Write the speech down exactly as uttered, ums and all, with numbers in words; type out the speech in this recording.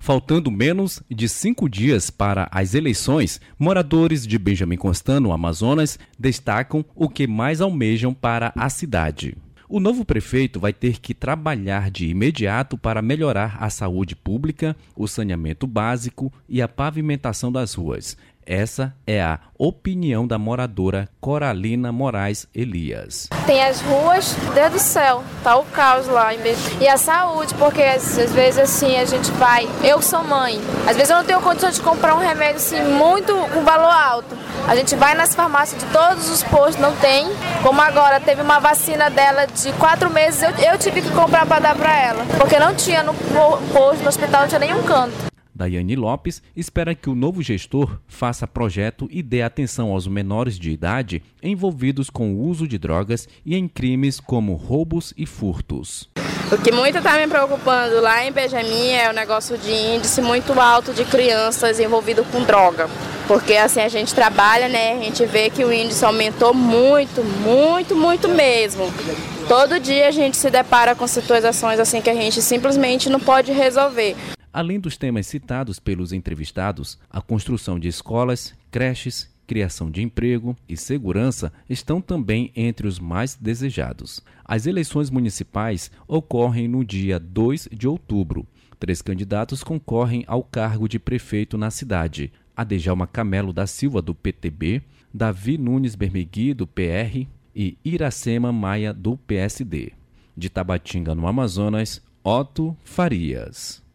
Faltando menos de cinco dias para as eleições, moradores de Benjamin Constant, no Amazonas, destacam o que mais almejam para a cidade. O novo prefeito vai ter que trabalhar de imediato para melhorar a saúde pública, o saneamento básico e a pavimentação das ruas. Essa é a opinião da moradora Coralina Moraes Elias. Tem as ruas, Deus do céu, tá o caos lá. E a saúde, porque às vezes assim a gente vai, eu sou mãe, às vezes eu não tenho condição de comprar um remédio assim muito com valor alto. A gente vai nas farmácias de todos os postos, não tem. Como agora teve uma vacina dela de quatro meses, eu, eu tive que comprar para dar para ela, porque não tinha no posto, no hospital, não tinha nenhum canto. Daiane Lopes espera que o novo gestor faça projeto e dê atenção aos menores de idade envolvidos com o uso de drogas e em crimes como roubos e furtos. O que muito está me preocupando lá em Benjamin é o negócio de índice muito alto de crianças envolvidas com droga. Porque assim a gente trabalha, né? A gente vê que o índice aumentou muito, muito, muito mesmo. Todo dia a gente se depara com situações assim que a gente simplesmente não pode resolver. Além dos temas citados pelos entrevistados, a construção de escolas, creches, criação de emprego e segurança estão também entre os mais desejados. As eleições municipais ocorrem no dia dois de outubro. Três candidatos concorrem ao cargo de prefeito na cidade: Adejalma Camelo da Silva, do P T B, Davi Nunes Bermegui, do P R e Iracema Maia, do P S D. De Tabatinga, no Amazonas, Otto Farias.